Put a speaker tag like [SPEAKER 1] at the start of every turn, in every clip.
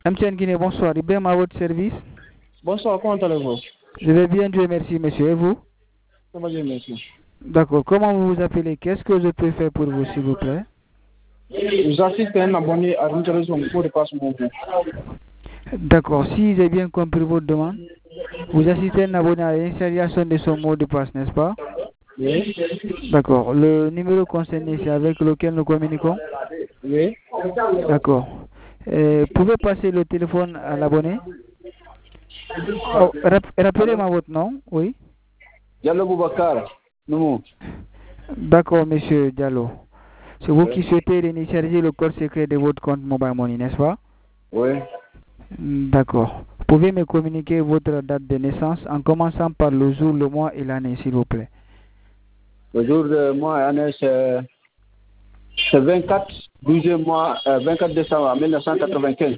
[SPEAKER 1] Amtian Guinée, bonsoir. Ibrahim à votre service.
[SPEAKER 2] Bonsoir, comment allez-vous?
[SPEAKER 1] Je vais bien, Dieu merci, monsieur. Et vous?
[SPEAKER 2] Ça va bien, merci.
[SPEAKER 1] D'accord. Comment vous vous appelez? Qu'est-ce que je peux faire pour vous, s'il vous plaît?
[SPEAKER 2] J'assiste à un abonné à retirer son mot de passe mon nom.
[SPEAKER 1] D'accord. Si j'ai bien compris votre demande, vous assistez à un abonné à l'installation de son mot de passe, n'est-ce pas?
[SPEAKER 2] Oui.
[SPEAKER 1] D'accord. Le numéro concerné, c'est avec lequel nous communiquons?
[SPEAKER 2] Oui.
[SPEAKER 1] D'accord. Pouvez passer le téléphone à l'abonné? Oh, rappelez-moi votre nom, oui?
[SPEAKER 2] Diallo Boubacar. Non.
[SPEAKER 1] D'accord, monsieur Diallo. C'est vous qui souhaitez télécharger le code secret de votre compte Mobile Money, n'est-ce pas?
[SPEAKER 2] Oui.
[SPEAKER 1] D'accord. Pouvez me communiquer votre date de naissance en commençant par le jour, le mois et l'année, s'il vous plaît.
[SPEAKER 2] Le jour de mois et année, c'est 24, 12e mois, 24 décembre 1995.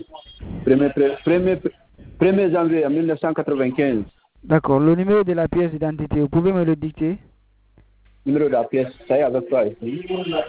[SPEAKER 2] 1er janvier 1995.
[SPEAKER 1] D'accord. Le numéro de la pièce d'identité, vous pouvez me le dicter?
[SPEAKER 2] Numéro de la pièce, ça y est avec toi ici.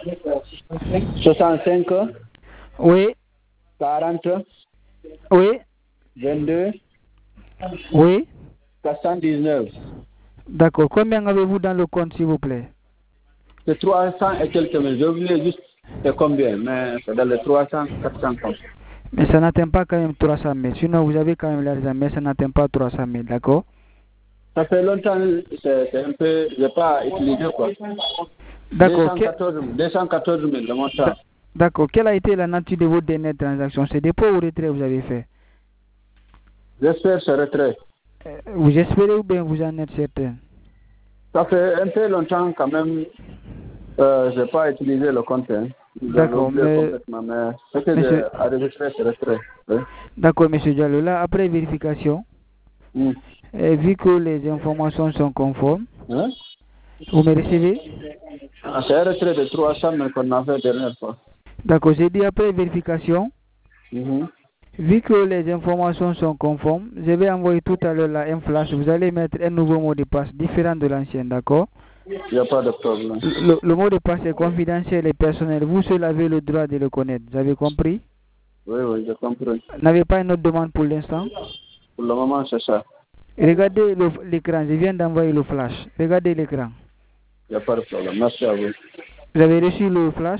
[SPEAKER 2] 65.
[SPEAKER 1] Oui.
[SPEAKER 2] 40.
[SPEAKER 1] Oui.
[SPEAKER 2] 22.
[SPEAKER 1] Oui.
[SPEAKER 2] 419.
[SPEAKER 1] D'accord. Combien avez-vous dans le compte, s'il vous plaît?
[SPEAKER 2] C'est 300 et quelques mille. Je voulais juste c'est combien, mais c'est dans les 300, 400 comme ça.
[SPEAKER 1] Mais ça n'atteint pas quand même 300 000. Sinon, vous avez quand même l'argent, mais ça n'atteint pas 300 000, d'accord?
[SPEAKER 2] Ça fait longtemps, c'est un peu, je n'ai pas utilisé quoi.
[SPEAKER 1] D'accord.
[SPEAKER 2] 214 000, le montant.
[SPEAKER 1] D'accord. Quelle a été la nature de votre dernière transaction? C'est dépôt ou retrait vous avez fait?
[SPEAKER 2] J'espère ce retrait.
[SPEAKER 1] Vous espérez ou bien vous en êtes certain?
[SPEAKER 2] Ça fait un peu longtemps quand même, je n'ai pas utilisé le compte. Hein.
[SPEAKER 1] D'accord, mais
[SPEAKER 2] ce que j'ai enregistré, c'est retrait. Oui.
[SPEAKER 1] D'accord, monsieur Diallo. Là, après vérification, vu que les informations sont conformes,
[SPEAKER 2] hein?
[SPEAKER 1] Vous me recevez?
[SPEAKER 2] C'est un retrait de 300 000 qu'on a fait dernière fois.
[SPEAKER 1] D'accord, j'ai dit après vérification, vu que les informations sont conformes, je vais envoyer tout à l'heure là un flash. Vous allez mettre un nouveau mot de passe différent de l'ancien, d'accord?
[SPEAKER 2] Il n'y a pas de problème.
[SPEAKER 1] Le mot de passe est confidentiel et personnel. Vous seul avez le droit de le connaître. Vous avez compris?
[SPEAKER 2] Oui, j'ai compris.
[SPEAKER 1] N'avez pas une autre demande pour l'instant?
[SPEAKER 2] Pour le moment, c'est ça.
[SPEAKER 1] Regardez l'écran. Je viens d'envoyer le flash. Regardez l'écran.
[SPEAKER 2] Il n'y a pas de problème. Merci à vous.
[SPEAKER 1] Vous avez reçu le flash?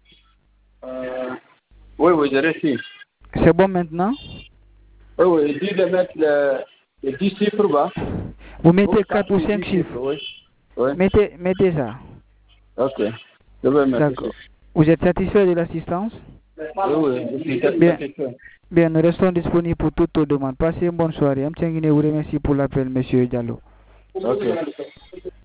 [SPEAKER 2] Oui, j'ai reçu.
[SPEAKER 1] C'est bon maintenant?
[SPEAKER 2] Oui, il dit de mettre les 10 chiffres bas.
[SPEAKER 1] Vous mettez 4 ou 5 chiffres.
[SPEAKER 2] Oui.
[SPEAKER 1] Mettez ça.
[SPEAKER 2] Ok. Je vais mettre.
[SPEAKER 1] D'accord. Vous êtes satisfait de l'assistance?
[SPEAKER 2] Oui, je suis satisfait.
[SPEAKER 1] Bien, nous restons disponibles pour toutes vos demandes. Passez une bonne soirée. M. Tchengine vous remercie pour l'appel, M. Diallo.
[SPEAKER 2] Ok.